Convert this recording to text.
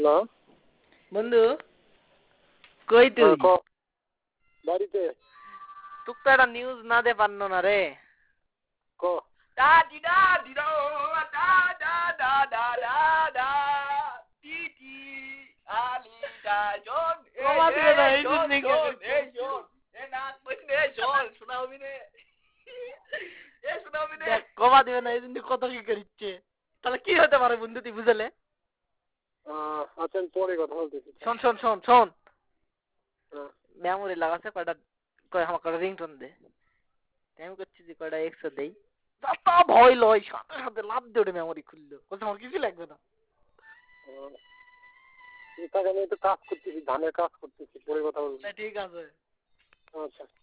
না বন্ধু কই তুই বাড়িতে তুক তো একটা নিউজ না দে পারনো না রে ক দা দিদা দিদা দা দা দা দা দা দা টি টি আলি দা জন কমা দিবে না এই জন্য এই জন এ না কইনে জন শোনাবি রে এ শোনাবি রে কমা দিবে না এই জন্য কত কি করিচ্ছে তাহলে কি হতে পারে বন্ধু তুই বুঝলে আচ্ছা আমি পরে কথা বলতেছি শোন শোন শোন শোন মেমোরি লাগাছে কয়টা কয় আমার কয়টা রিংটোন দে আমি করছি যে কয়টা 100 দেই তা ভয় লয় সাথে সাথে লাভ দিয়ে ওঠে মেমোরি খুললো বলছে আমার কিছু লাগবে না আমি একটু কাজ করতেছি ধানের কাজ করতেছি পরে কথা বলবো ঠিক আছে আচ্ছা